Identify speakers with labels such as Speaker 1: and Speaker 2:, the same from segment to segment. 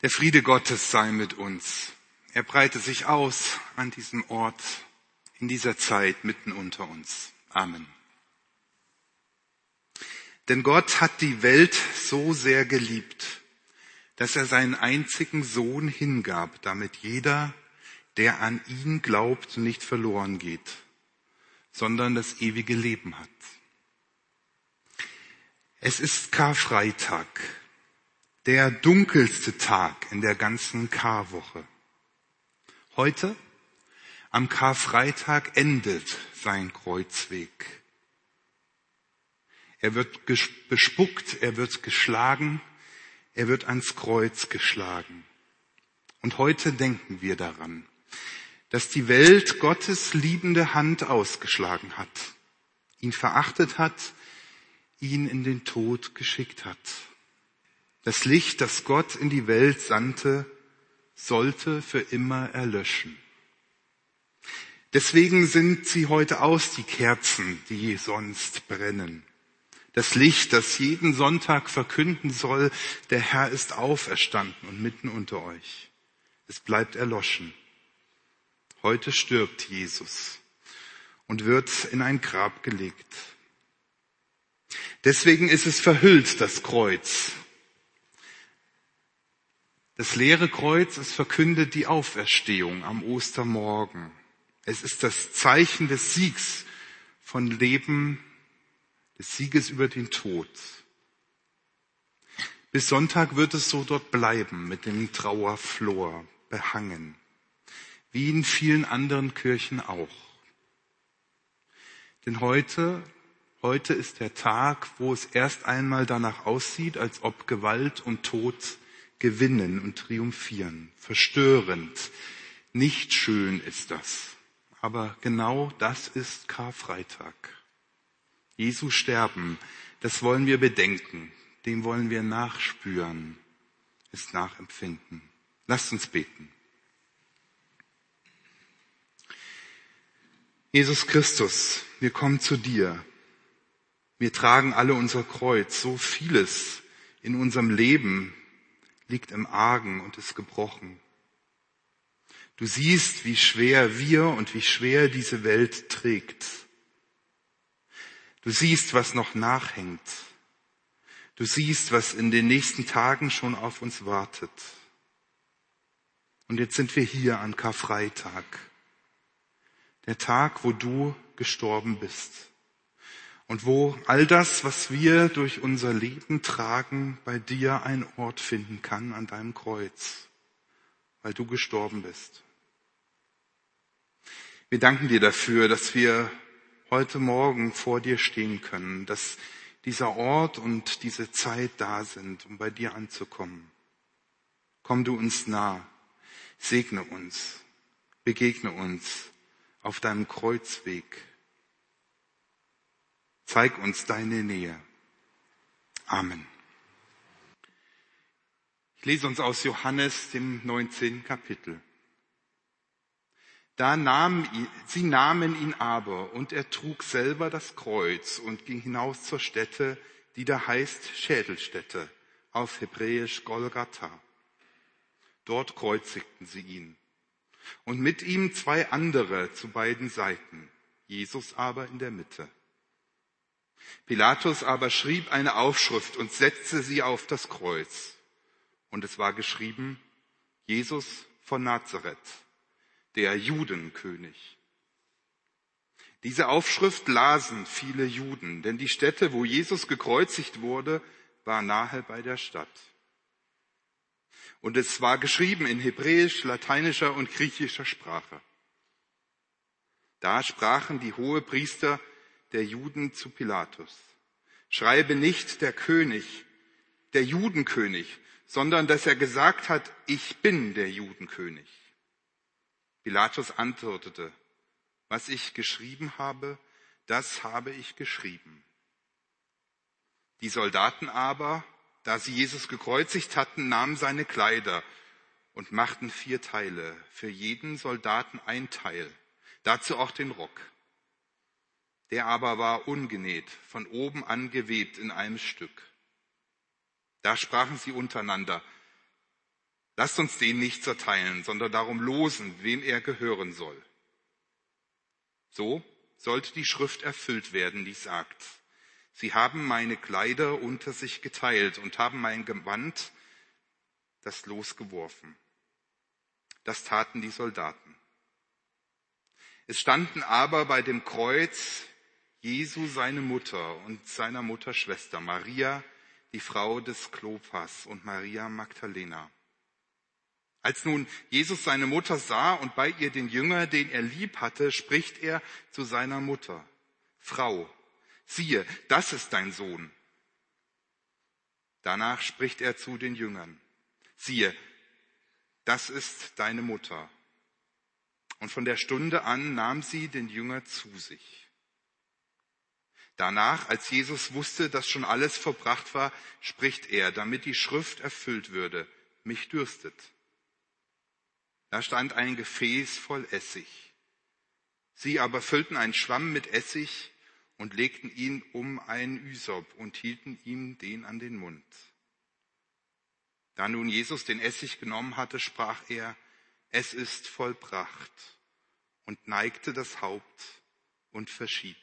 Speaker 1: Der Friede Gottes sei mit uns. Er breite sich aus an diesem Ort, in dieser Zeit mitten unter uns. Amen. Denn Gott hat die Welt so sehr geliebt, dass er seinen einzigen Sohn hingab, damit jeder, der an ihn glaubt, nicht verloren geht, sondern das ewige Leben hat. Es ist Karfreitag, der dunkelste Tag in der ganzen Karwoche. Heute, am Karfreitag, endet sein Kreuzweg. Er wird bespuckt, er wird geschlagen, er wird ans Kreuz geschlagen. Und heute denken wir daran, dass die Welt Gottes liebende Hand ausgeschlagen hat, ihn verachtet hat, ihn in den Tod geschickt hat. Das Licht, das Gott in die Welt sandte, sollte für immer erlöschen. Deswegen sind sie heute aus, die Kerzen, die sonst brennen. Das Licht, das jeden Sonntag verkünden soll, der Herr ist auferstanden und mitten unter euch. Es bleibt erloschen. Heute stirbt Jesus und wird in ein Grab gelegt. Deswegen ist es verhüllt, das Kreuz. Das leere Kreuz, es verkündet die Auferstehung am Ostermorgen. Es ist das Zeichen des Siegs von Leben, des Sieges über den Tod. Bis Sonntag wird es so dort bleiben, mit dem Trauerflor behangen, wie in vielen anderen Kirchen auch. Denn heute ist der Tag, wo es erst einmal danach aussieht, als ob Gewalt und Tod gewinnen und triumphieren. Verstörend, nicht schön ist das. Aber genau das ist Karfreitag. Jesu Sterben, das wollen wir bedenken, dem wollen wir nachspüren, es nachempfinden. Lasst uns beten. Jesus Christus, wir kommen zu dir. Wir tragen alle unser Kreuz. So vieles in unserem Leben liegt im Argen und ist gebrochen. Du siehst, wie schwer wir und wie schwer diese Welt trägt. Du siehst, was noch nachhängt. Du siehst, was in den nächsten Tagen schon auf uns wartet. Und jetzt sind wir hier an Karfreitag. Der Tag, wo du gestorben bist. Und wo all das, was wir durch unser Leben tragen, bei dir einen Ort finden kann an deinem Kreuz, weil du gestorben bist. Wir danken dir dafür, dass wir heute Morgen vor dir stehen können, dass dieser Ort und diese Zeit da sind, um bei dir anzukommen. Komm du uns nah, segne uns, begegne uns auf deinem Kreuzweg. Zeig uns deine Nähe. Amen. Ich lese uns aus Johannes, dem 19. Kapitel. Sie nahmen ihn aber, und er trug selber das Kreuz und ging hinaus zur Stätte, die da heißt Schädelstätte, auf Hebräisch Golgatha. Dort kreuzigten sie ihn. Und mit ihm 2 andere zu beiden Seiten, Jesus aber in der Mitte. Pilatus aber schrieb eine Aufschrift und setzte sie auf das Kreuz. Und es war geschrieben, Jesus von Nazareth, der Judenkönig. Diese Aufschrift lasen viele Juden, denn die Stätte, wo Jesus gekreuzigt wurde, war nahe bei der Stadt. Und es war geschrieben in hebräisch, lateinischer und griechischer Sprache. Da sprachen die Hohepriester der Juden zu Pilatus: Schreibe nicht der König, der Judenkönig, sondern dass er gesagt hat, ich bin der Judenkönig. Pilatus antwortete: Was ich geschrieben habe, das habe ich geschrieben. Die Soldaten aber, da sie Jesus gekreuzigt hatten, nahmen seine Kleider und machten 4 Teile, für jeden Soldaten ein Teil, dazu auch den Rock. Der aber war ungenäht, von oben an gewebt in einem Stück. Da sprachen sie untereinander: Lasst uns den nicht zerteilen, sondern darum losen, wem er gehören soll. So sollte die Schrift erfüllt werden, die sagt: Sie haben meine Kleider unter sich geteilt und haben mein Gewand das Los geworfen. Das taten die Soldaten. Es standen aber bei dem Kreuz Jesu seine Mutter und seiner Mutter Schwester Maria, die Frau des Klopas, und Maria Magdalena. Als nun Jesus seine Mutter sah und bei ihr den Jünger, den er lieb hatte, spricht er zu seiner Mutter: Frau, siehe, das ist dein Sohn. Danach spricht er zu den Jüngern: Siehe, das ist deine Mutter. Und von der Stunde an nahm sie den Jünger zu sich. Danach, als Jesus wusste, dass schon alles vollbracht war, spricht er, damit die Schrift erfüllt würde: Mich dürstet. Da stand ein Gefäß voll Essig. Sie aber füllten einen Schwamm mit Essig und legten ihn um einen Ysop und hielten ihm den an den Mund. Da nun Jesus den Essig genommen hatte, sprach er: Es ist vollbracht, und neigte das Haupt und verschied.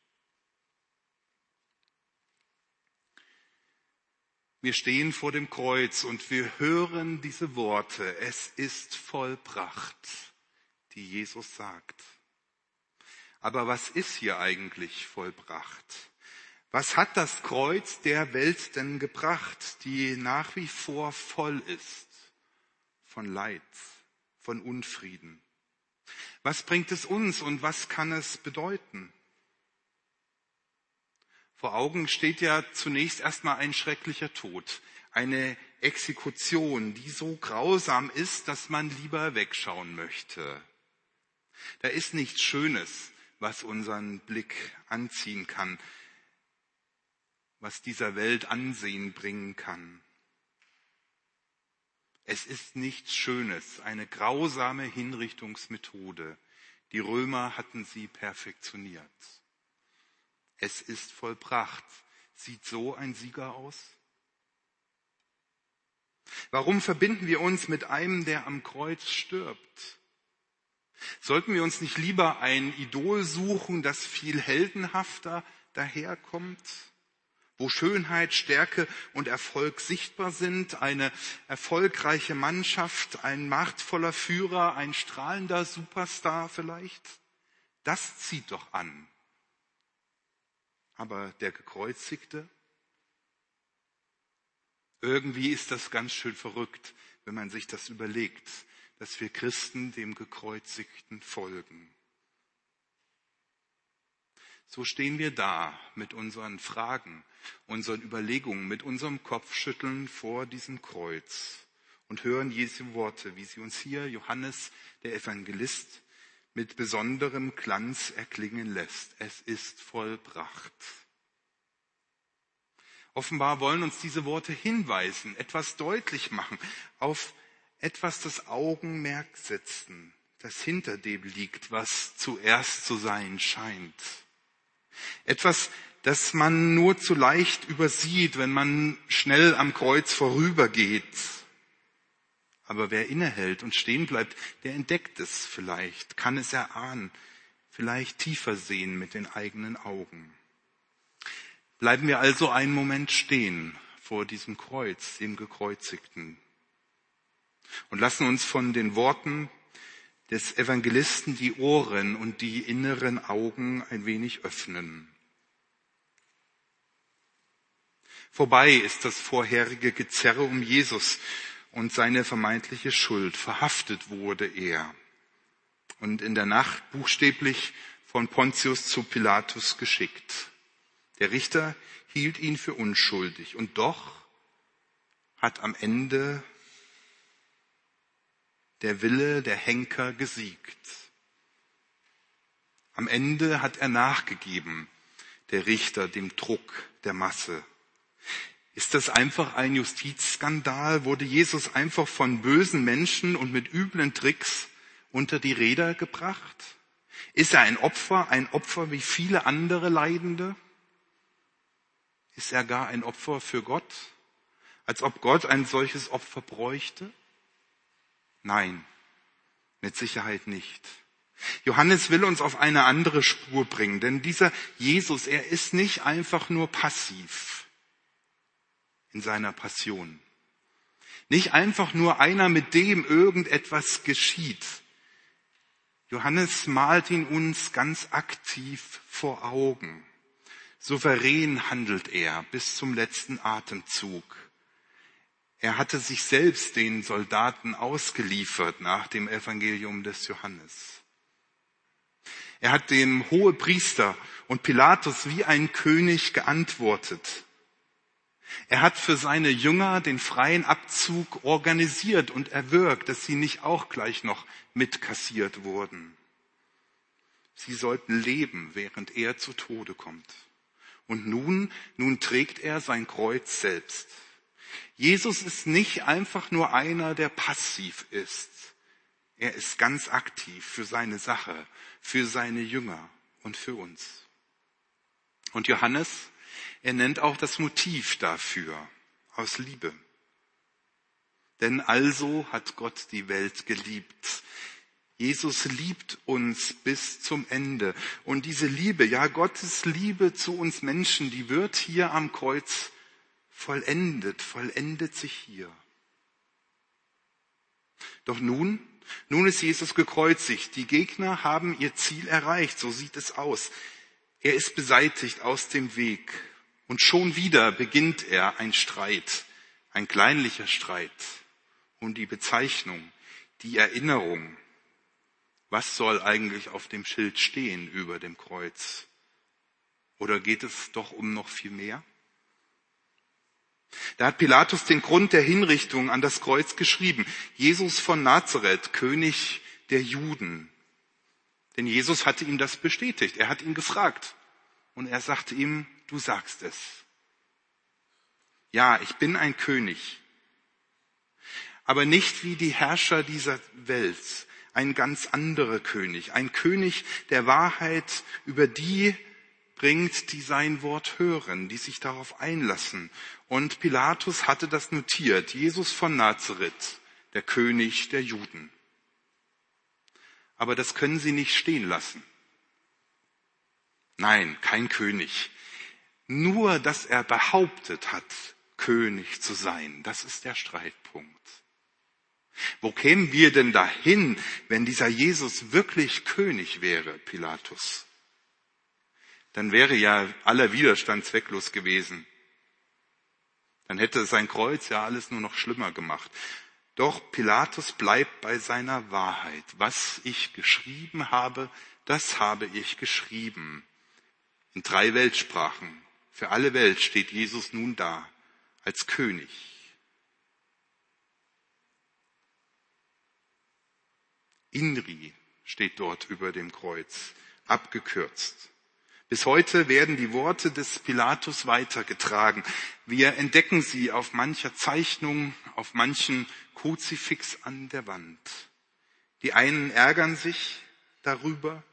Speaker 1: Wir stehen vor dem Kreuz und wir hören diese Worte: Es ist vollbracht, die Jesus sagt. Aber was ist hier eigentlich vollbracht? Was hat das Kreuz der Welt denn gebracht, die nach wie vor voll ist von Leid, von Unfrieden? Was bringt es uns und was kann es bedeuten? Vor Augen steht ja zunächst erstmal ein schrecklicher Tod, eine Exekution, die so grausam ist, dass man lieber wegschauen möchte. Da ist nichts Schönes, was unseren Blick anziehen kann, was dieser Welt Ansehen bringen kann. Es ist nichts Schönes, eine grausame Hinrichtungsmethode. Die Römer hatten sie perfektioniert. Es ist vollbracht. Sieht so ein Sieger aus? Warum verbinden wir uns mit einem, der am Kreuz stirbt? Sollten wir uns nicht lieber ein Idol suchen, das viel heldenhafter daherkommt, wo Schönheit, Stärke und Erfolg sichtbar sind, eine erfolgreiche Mannschaft, ein machtvoller Führer, ein strahlender Superstar vielleicht? Das zieht doch an. Aber der Gekreuzigte? Irgendwie ist das ganz schön verrückt, wenn man sich das überlegt, dass wir Christen dem Gekreuzigten folgen. So stehen wir da mit unseren Fragen, unseren Überlegungen, mit unserem Kopfschütteln vor diesem Kreuz und hören Jesu Worte, wie sie uns hier Johannes, der Evangelist, mit besonderem Glanz erklingen lässt. Es ist vollbracht. Offenbar wollen uns diese Worte hinweisen, etwas deutlich machen, auf etwas das Augenmerk setzen, das hinter dem liegt, was zuerst zu sein scheint. Etwas, das man nur zu leicht übersieht, wenn man schnell am Kreuz vorübergeht. Aber wer innehält und stehen bleibt, der entdeckt es vielleicht, kann es erahnen, vielleicht tiefer sehen mit den eigenen Augen. Bleiben wir also einen Moment stehen vor diesem Kreuz, dem Gekreuzigten, und lassen uns von den Worten des Evangelisten die Ohren und die inneren Augen ein wenig öffnen. Vorbei ist das vorherige Gezerre um Jesus und seine vermeintliche Schuld. Verhaftet wurde er und in der Nacht buchstäblich von Pontius zu Pilatus geschickt. Der Richter hielt ihn für unschuldig und doch hat am Ende der Wille der Henker gesiegt. Am Ende hat er nachgegeben, der Richter, dem Druck der Masse. Ist das einfach ein Justizskandal? Wurde Jesus einfach von bösen Menschen und mit üblen Tricks unter die Räder gebracht? Ist er ein Opfer wie viele andere Leidende? Ist er gar ein Opfer für Gott? Als ob Gott ein solches Opfer bräuchte? Nein, mit Sicherheit nicht. Johannes will uns auf eine andere Spur bringen, denn dieser Jesus, er ist nicht einfach nur passiv in seiner Passion. Nicht einfach nur einer, mit dem irgendetwas geschieht. Johannes malt ihn uns ganz aktiv vor Augen. Souverän handelt er bis zum letzten Atemzug. Er hatte sich selbst den Soldaten ausgeliefert nach dem Evangelium des Johannes. Er hat dem Hohepriester und Pilatus wie ein König geantwortet. Er hat für seine Jünger den freien Abzug organisiert und erwirkt, dass sie nicht auch gleich noch mitkassiert wurden. Sie sollten leben, während er zu Tode kommt. Und nun trägt er sein Kreuz selbst. Jesus ist nicht einfach nur einer, der passiv ist. Er ist ganz aktiv für seine Sache, für seine Jünger und für uns. Und Johannes, er nennt auch das Motiv dafür, aus Liebe. Denn also hat Gott die Welt geliebt. Jesus liebt uns bis zum Ende. Und diese Liebe, ja Gottes Liebe zu uns Menschen, die wird hier am Kreuz vollendet sich hier. Doch nun ist Jesus gekreuzigt. Die Gegner haben ihr Ziel erreicht, so sieht es aus. Er ist beseitigt aus dem Weg. Und schon wieder beginnt er ein Streit, ein kleinlicher Streit um die Bezeichnung, die Erinnerung. Was soll eigentlich auf dem Schild stehen über dem Kreuz? Oder geht es doch um noch viel mehr? Da hat Pilatus den Grund der Hinrichtung an das Kreuz geschrieben. Jesus von Nazareth, König der Juden. Denn Jesus hatte ihm das bestätigt. Er hat ihn gefragt. Und er sagte ihm, du sagst es. Ja, ich bin ein König. Aber nicht wie die Herrscher dieser Welt. Ein ganz anderer König. Ein König der Wahrheit, über die bringt, die sein Wort hören, die sich darauf einlassen. Und Pilatus hatte das notiert. Jesus von Nazareth, der König der Juden. Aber das können sie nicht stehen lassen. Nein, kein König. Nur, dass er behauptet hat, König zu sein, das ist der Streitpunkt. Wo kämen wir denn dahin, wenn dieser Jesus wirklich König wäre, Pilatus? Dann wäre ja aller Widerstand zwecklos gewesen. Dann hätte sein Kreuz ja alles nur noch schlimmer gemacht. Doch Pilatus bleibt bei seiner Wahrheit. Was ich geschrieben habe, das habe ich geschrieben. In 3 Weltsprachen. Für alle Welt steht Jesus nun da, als König. Inri steht dort über dem Kreuz, abgekürzt. Bis heute werden die Worte des Pilatus weitergetragen. Wir entdecken sie auf mancher Zeichnung, auf manchen Kruzifix an der Wand. Die einen ärgern sich darüber,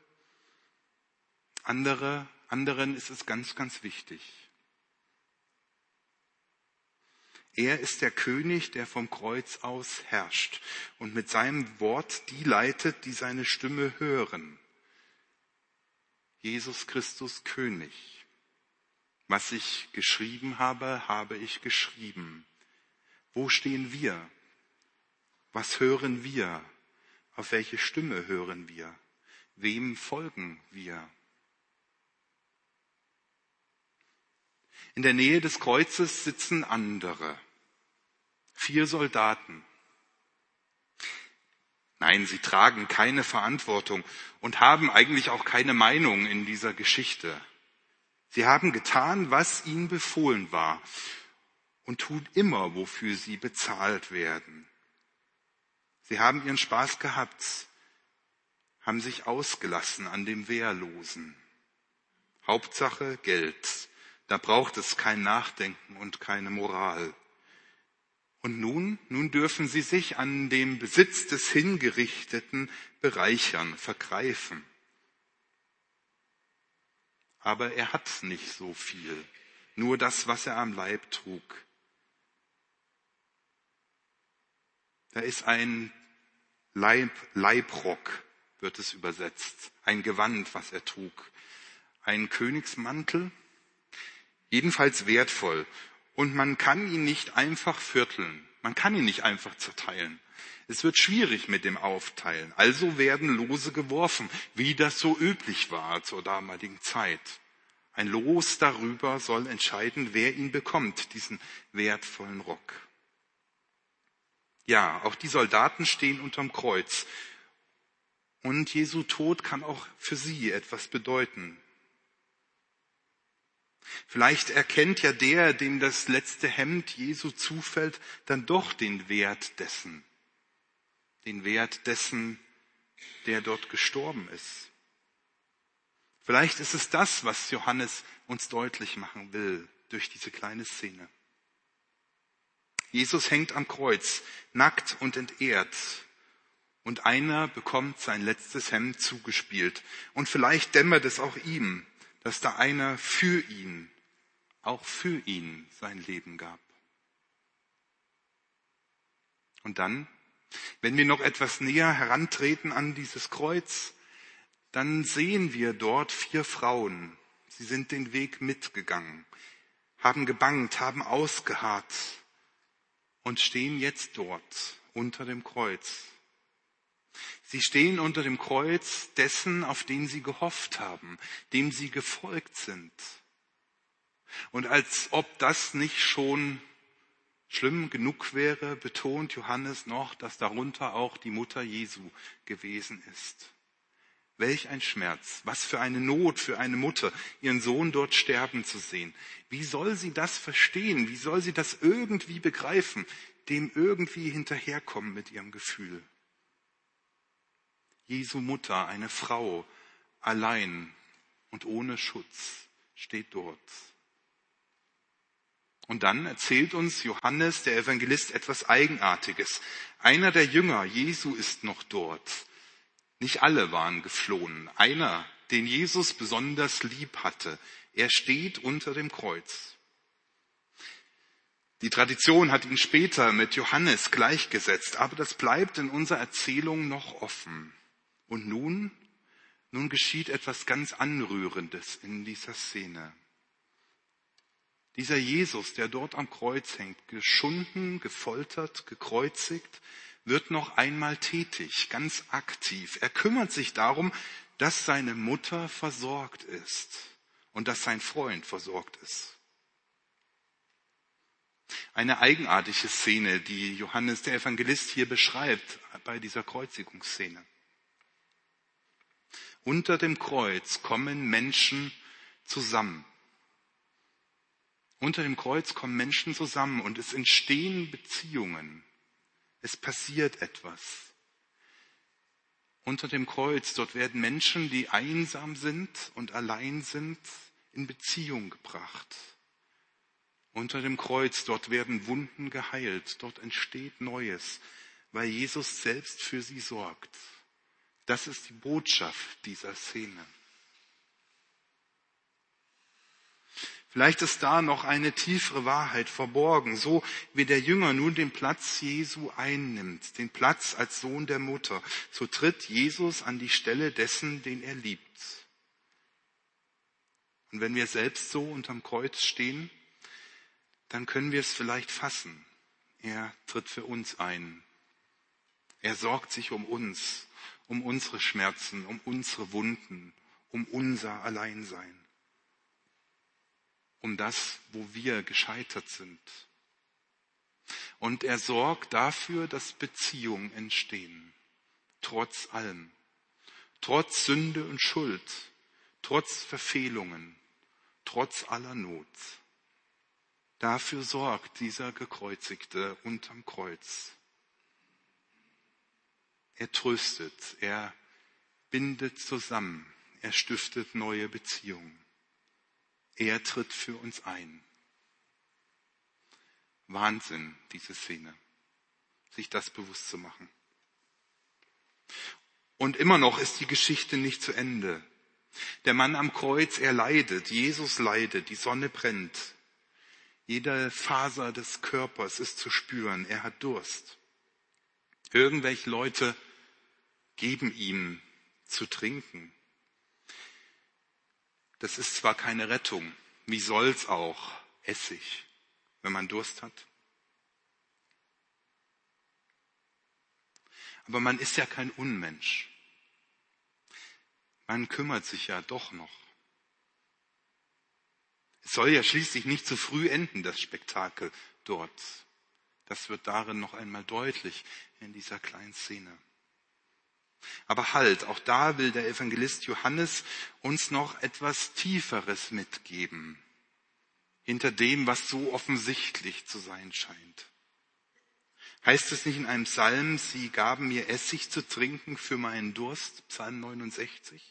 Speaker 1: anderen ist es ganz, ganz wichtig. Er ist der König, der vom Kreuz aus herrscht und mit seinem Wort die leitet, die seine Stimme hören. Jesus Christus König. Was ich geschrieben habe, habe ich geschrieben. Wo stehen wir? Was hören wir? Auf welche Stimme hören wir? Wem folgen wir? In der Nähe des Kreuzes sitzen andere. 4 Soldaten. Nein, sie tragen keine Verantwortung und haben eigentlich auch keine Meinung in dieser Geschichte. Sie haben getan, was ihnen befohlen war und tun immer, wofür sie bezahlt werden. Sie haben ihren Spaß gehabt, haben sich ausgelassen an dem Wehrlosen. Hauptsache Geld. Da braucht es kein Nachdenken und keine Moral. Und nun dürfen sie sich an dem Besitz des Hingerichteten bereichern, vergreifen. Aber er hat nicht so viel, nur das, was er am Leib trug. Da ist ein Leibrock wird es übersetzt. Ein Gewand, was er trug. Ein Königsmantel. Jedenfalls wertvoll. Und man kann ihn nicht einfach vierteln. Man kann ihn nicht einfach zerteilen. Es wird schwierig mit dem Aufteilen. Also werden Lose geworfen, wie das so üblich war zur damaligen Zeit. Ein Los darüber soll entscheiden, wer ihn bekommt, diesen wertvollen Rock. Ja, auch die Soldaten stehen unterm Kreuz. Und Jesu Tod kann auch für sie etwas bedeuten. Vielleicht erkennt ja der, dem das letzte Hemd Jesu zufällt, dann doch den Wert dessen. Den Wert dessen, der dort gestorben ist. Vielleicht ist es das, was Johannes uns deutlich machen will durch diese kleine Szene. Jesus hängt am Kreuz, nackt und entehrt. Und einer bekommt sein letztes Hemd zugespielt. Und vielleicht dämmert es auch ihm, dass da einer für ihn, auch für ihn sein Leben gab. Und dann, wenn wir noch etwas näher herantreten an dieses Kreuz, dann sehen wir dort 4 Frauen. Sie sind den Weg mitgegangen, haben gebangt, haben ausgeharrt und stehen jetzt dort unter dem Kreuz. Sie stehen unter dem Kreuz dessen, auf den sie gehofft haben, dem sie gefolgt sind. Und als ob das nicht schon schlimm genug wäre, betont Johannes noch, dass darunter auch die Mutter Jesu gewesen ist. Welch ein Schmerz, was für eine Not für eine Mutter, ihren Sohn dort sterben zu sehen. Wie soll sie das verstehen? Wie soll sie das irgendwie begreifen, dem irgendwie hinterherkommen mit ihrem Gefühl? Jesu Mutter, eine Frau, allein und ohne Schutz, steht dort. Und dann erzählt uns Johannes, der Evangelist, etwas Eigenartiges. Einer der Jünger Jesu ist noch dort. Nicht alle waren geflohen. Einer, den Jesus besonders lieb hatte, er steht unter dem Kreuz. Die Tradition hat ihn später mit Johannes gleichgesetzt, aber das bleibt in unserer Erzählung noch offen. Und nun geschieht etwas ganz Anrührendes in dieser Szene. Dieser Jesus, der dort am Kreuz hängt, geschunden, gefoltert, gekreuzigt, wird noch einmal tätig, ganz aktiv. Er kümmert sich darum, dass seine Mutter versorgt ist und dass sein Freund versorgt ist. Eine eigenartige Szene, die Johannes der Evangelist hier beschreibt bei dieser Kreuzigungsszene. Unter dem Kreuz kommen Menschen zusammen. Unter dem Kreuz kommen Menschen zusammen und es entstehen Beziehungen. Es passiert etwas. Unter dem Kreuz, dort werden Menschen, die einsam sind und allein sind, in Beziehung gebracht. Unter dem Kreuz, dort werden Wunden geheilt, dort entsteht Neues, weil Jesus selbst für sie sorgt. Das ist die Botschaft dieser Szene. Vielleicht ist da noch eine tiefere Wahrheit verborgen, so wie der Jünger nun den Platz Jesu einnimmt, den Platz als Sohn der Mutter. So tritt Jesus an die Stelle dessen, den er liebt. Und wenn wir selbst so unterm Kreuz stehen, dann können wir es vielleicht fassen. Er tritt für uns ein. Er sorgt sich um uns, um unsere Schmerzen, um unsere Wunden, um unser Alleinsein. Um das, wo wir gescheitert sind. Und er sorgt dafür, dass Beziehungen entstehen. Trotz allem. Trotz Sünde und Schuld. Trotz Verfehlungen. Trotz aller Not. Dafür sorgt dieser Gekreuzigte unterm Kreuz. Er tröstet, er bindet zusammen, er stiftet neue Beziehungen. Er tritt für uns ein. Wahnsinn, diese Szene, sich das bewusst zu machen. Und immer noch ist die Geschichte nicht zu Ende. Der Mann am Kreuz, er leidet, Jesus leidet, die Sonne brennt. Jede Faser des Körpers ist zu spüren, er hat Durst. Irgendwelche Leute geben ihm zu trinken. Das ist zwar keine Rettung, wie soll's auch, Essig, wenn man Durst hat. Aber man ist ja kein Unmensch. Man kümmert sich ja doch noch. Es soll ja schließlich nicht zu früh enden, das Spektakel dort. Das wird darin noch einmal deutlich in dieser kleinen Szene. Aber halt, auch da will der Evangelist Johannes uns noch etwas Tieferes mitgeben, hinter dem, was so offensichtlich zu sein scheint. Heißt es nicht in einem Psalm, sie gaben mir Essig zu trinken für meinen Durst, Psalm 69?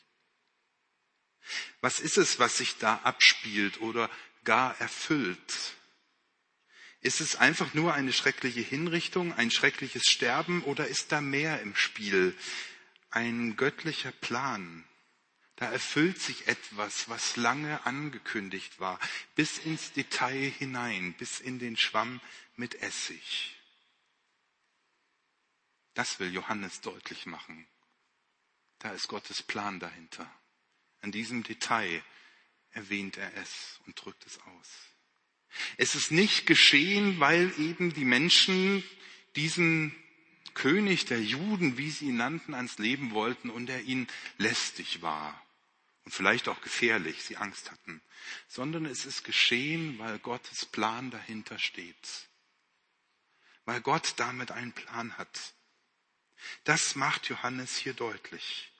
Speaker 1: Was ist es, was sich da abspielt oder gar erfüllt? Ist es einfach nur eine schreckliche Hinrichtung, ein schreckliches Sterben oder ist da mehr im Spiel? Ein göttlicher Plan. Da erfüllt sich etwas, was lange angekündigt war, bis ins Detail hinein, bis in den Schwamm mit Essig. Das will Johannes deutlich machen. Da ist Gottes Plan dahinter. An diesem Detail erwähnt er es und drückt es aus. Es ist nicht geschehen, weil eben die Menschen diesen König der Juden, wie sie ihn nannten, ans Leben wollten und er ihnen lästig war und vielleicht auch gefährlich, sie Angst hatten, sondern es ist geschehen, weil Gottes Plan dahinter steht. Weil Gott damit einen Plan hat. Das macht Johannes hier deutlich.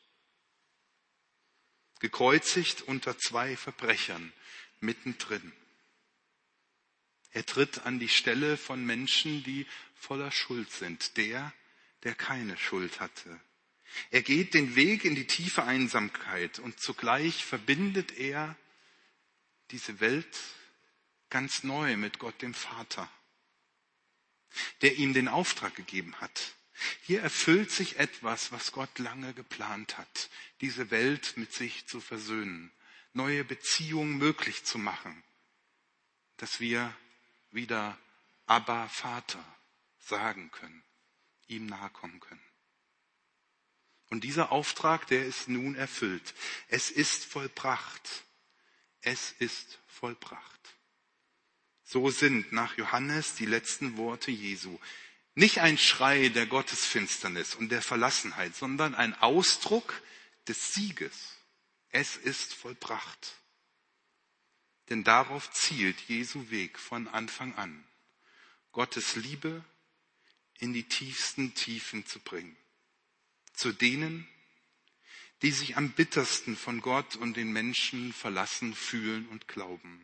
Speaker 1: Gekreuzigt unter zwei Verbrechern, mittendrin. Er tritt an die Stelle von Menschen, die voller Schuld sind. Der keine Schuld hatte. Er geht den Weg in die tiefe Einsamkeit und zugleich verbindet er diese Welt ganz neu mit Gott dem Vater, der ihm den Auftrag gegeben hat. Hier erfüllt sich etwas, was Gott lange geplant hat, diese Welt mit sich zu versöhnen, neue Beziehungen möglich zu machen, dass wir wieder Abba Vater sagen können, ihm nahe kommen können. Und dieser Auftrag, der ist nun erfüllt. Es ist vollbracht. Es ist vollbracht. So sind nach Johannes die letzten Worte Jesu nicht ein Schrei der Gottesfinsternis und der Verlassenheit, sondern ein Ausdruck des Sieges. Es ist vollbracht. Denn darauf zielt Jesu Weg von Anfang an, Gottes Liebe in die tiefsten Tiefen zu bringen. Zu denen, die sich am bittersten von Gott und den Menschen verlassen fühlen und glauben.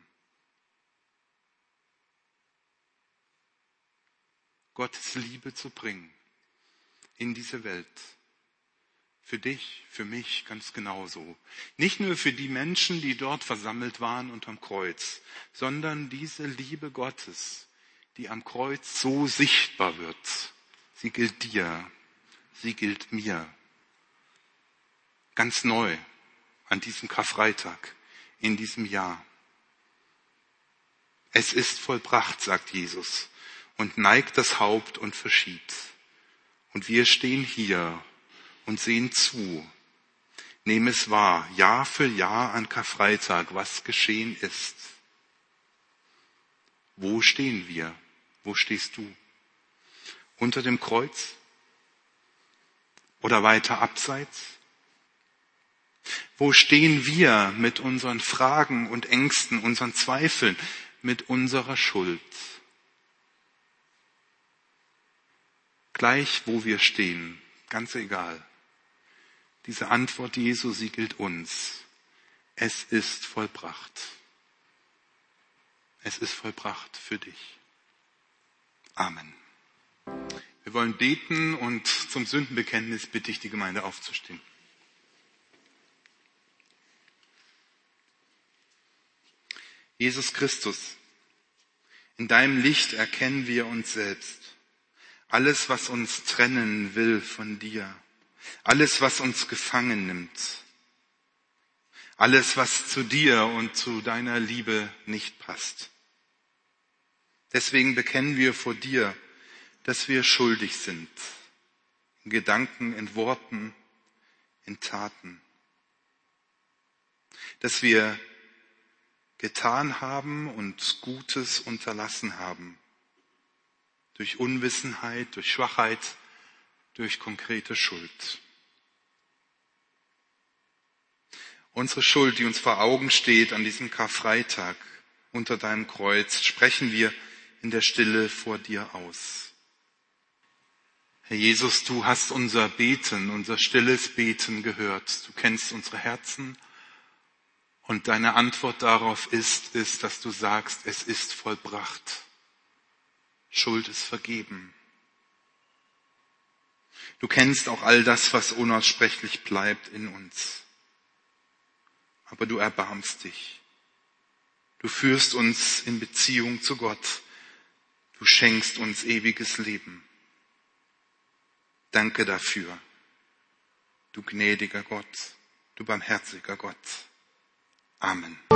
Speaker 1: Gottes Liebe zu bringen in diese Welt. Für dich, für mich ganz genauso. Nicht nur für die Menschen, die dort versammelt waren unterm Kreuz, sondern diese Liebe Gottes, die am Kreuz so sichtbar wird. Sie gilt dir, sie gilt mir. Ganz neu an diesem Karfreitag, in diesem Jahr. Es ist vollbracht, sagt Jesus, und neigt das Haupt und verschied. Und wir stehen hier und sehen zu, nehmen es wahr, Jahr für Jahr an Karfreitag, was geschehen ist. Wo stehen wir? Wo stehst du? Unter dem Kreuz? Oder weiter abseits? Wo stehen wir mit unseren Fragen und Ängsten, unseren Zweifeln, mit unserer Schuld? Gleich wo wir stehen, ganz egal. Diese Antwort Jesu, sie gilt uns. Es ist vollbracht. Es ist vollbracht für dich. Amen. Wir wollen beten und zum Sündenbekenntnis bitte ich die Gemeinde aufzustehen. Jesus Christus, in deinem Licht erkennen wir uns selbst. Alles, was uns trennen will von dir. Alles, was uns gefangen nimmt. Alles, was zu dir und zu deiner Liebe nicht passt. Deswegen bekennen wir vor dir, dass wir schuldig sind. In Gedanken, in Worten, in Taten. Dass wir getan haben und Gutes unterlassen haben. Durch Unwissenheit, durch Schwachheit, durch konkrete Schuld. Unsere Schuld, die uns vor Augen steht an diesem Karfreitag unter deinem Kreuz, sprechen wir in der Stille vor dir aus. Herr Jesus, du hast unser Beten, unser stilles Beten gehört. Du kennst unsere Herzen und deine Antwort darauf ist, dass du sagst, es ist vollbracht. Schuld ist vergeben. Du kennst auch all das, was unaussprechlich bleibt in uns. Aber du erbarmst dich. Du führst uns in Beziehung zu Gott. Du schenkst uns ewiges Leben. Danke dafür, du gnädiger Gott, du barmherziger Gott. Amen.